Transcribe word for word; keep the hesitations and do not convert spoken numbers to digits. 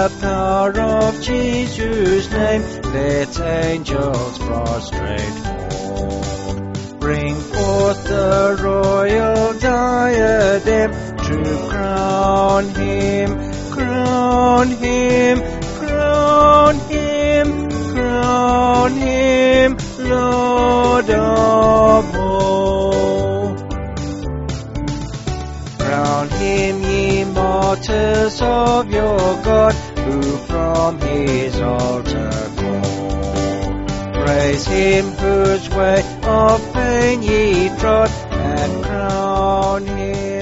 the power of Jesus' name, let angels prostrate fall. Bring forth the royal diadem to crown him, crown him, crown him, crown him, Lord of all. Crown him, ye martyrs of your God, who from his altar call. Praise him whose way of pain ye trod, and crown him.